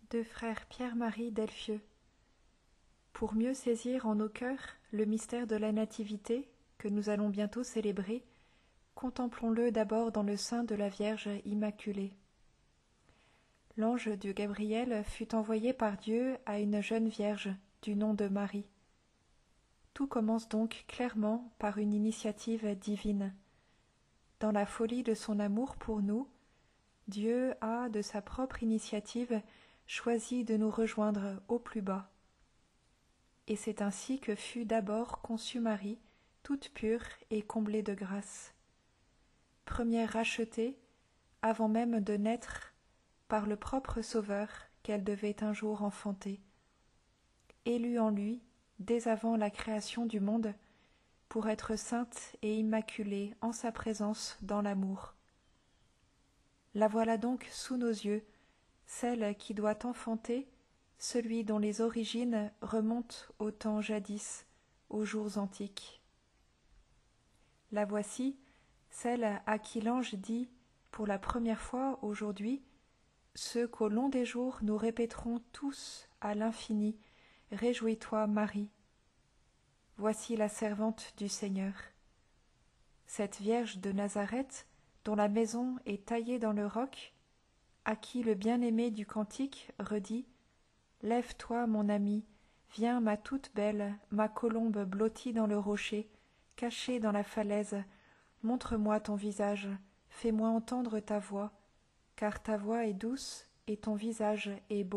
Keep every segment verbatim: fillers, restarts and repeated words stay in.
de frère Pierre-Marie Delfieux. Pour mieux saisir en nos cœurs le mystère de la Nativité, que nous allons bientôt célébrer, contemplons-le d'abord dans le sein de la Vierge Immaculée. L'ange de Gabriel fut envoyé par Dieu à une jeune Vierge du nom de Marie. Tout commence donc clairement par une initiative divine. Dans la folie de son amour pour nous, Dieu a, de sa propre initiative, choisi de nous rejoindre au plus bas. Et c'est ainsi que fut d'abord conçue Marie, toute pure et comblée de grâce. Première rachetée, avant même de naître, par le propre Sauveur qu'elle devait un jour enfanter. Élue en lui, dès avant la création du monde, pour être sainte et immaculée en sa présence dans l'amour. La voilà donc sous nos yeux, celle qui doit enfanter celui dont les origines remontent au temps jadis, aux jours antiques. La voici, celle à qui l'ange dit, pour la première fois aujourd'hui, ce qu'au long des jours nous répéterons tous à l'infini, « Réjouis-toi, Marie !» Voici la servante du Seigneur. Cette Vierge de Nazareth, dont la maison est taillée dans le roc, à qui le bien-aimé du cantique redit « Lève-toi, mon ami, viens, ma toute belle, ma colombe blottie dans le rocher, cachée dans la falaise, montre-moi ton visage, fais-moi entendre ta voix, car ta voix est douce et ton visage est beau. »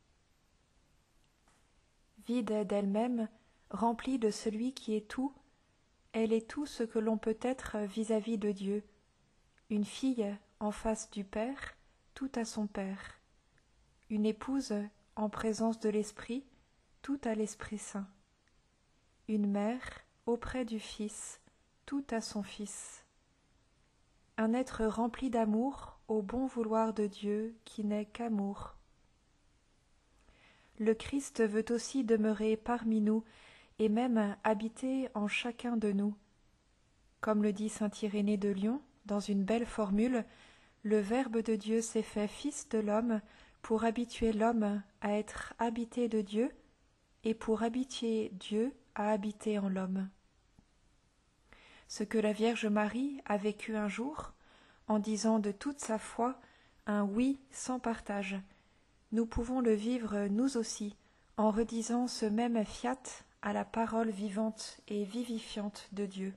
Vide d'elle-même, remplie de celui qui est tout, elle est tout ce que l'on peut être vis-à-vis de Dieu, une fille en face du Père, tout à son Père, une épouse en présence de l'Esprit, tout à l'Esprit Saint, une mère auprès du Fils, tout à son Fils, un être rempli d'amour au bon vouloir de Dieu qui n'est qu'amour. Le Christ veut aussi demeurer parmi nous et même habiter en chacun de nous. Comme le dit saint Irénée de Lyon dans une belle formule, le Verbe de Dieu s'est fait Fils de l'homme pour habituer l'homme à être habité de Dieu et pour habituer Dieu à habiter en l'homme. Ce que la Vierge Marie a vécu un jour, en disant de toute sa foi un oui sans partage, nous pouvons le vivre nous aussi, en redisant ce même fiat à la parole vivante et vivifiante de Dieu.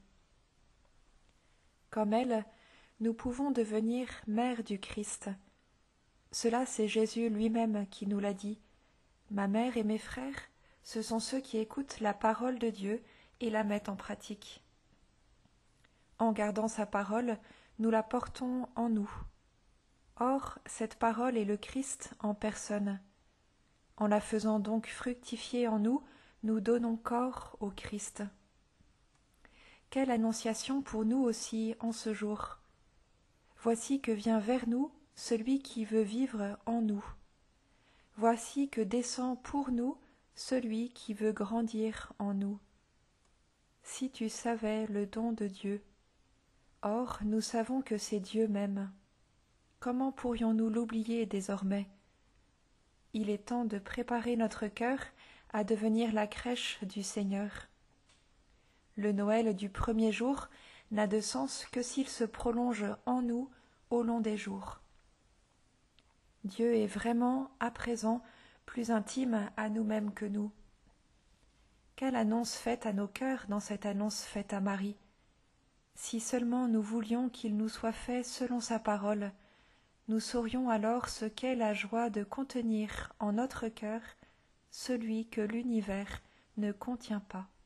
Comme elle, nous pouvons devenir mères du Christ. Cela, c'est Jésus lui-même qui nous l'a dit. Ma mère et mes frères, ce sont ceux qui écoutent la parole de Dieu et la mettent en pratique. En gardant sa parole, nous la portons en nous. Or, cette parole est le Christ en personne. En la faisant donc fructifier en nous, nous donnons corps au Christ. Quelle annonciation pour nous aussi en ce jour! Voici que vient vers nous celui qui veut vivre en nous. Voici que descend pour nous celui qui veut grandir en nous. Si tu savais le don de Dieu! Or, nous savons que c'est Dieu même. Comment pourrions-nous l'oublier désormais? Il est temps de préparer notre cœur à devenir la crèche du Seigneur. Le Noël du premier jour n'a de sens que s'il se prolonge en nous au long des jours. Dieu est vraiment, à présent, plus intime à nous-mêmes que nous. Quelle annonce faite à nos cœurs dans cette annonce faite à Marie! Si seulement nous voulions qu'il nous soit fait selon sa parole, nous saurions alors ce qu'est la joie de contenir en notre cœur celui que l'univers ne contient pas.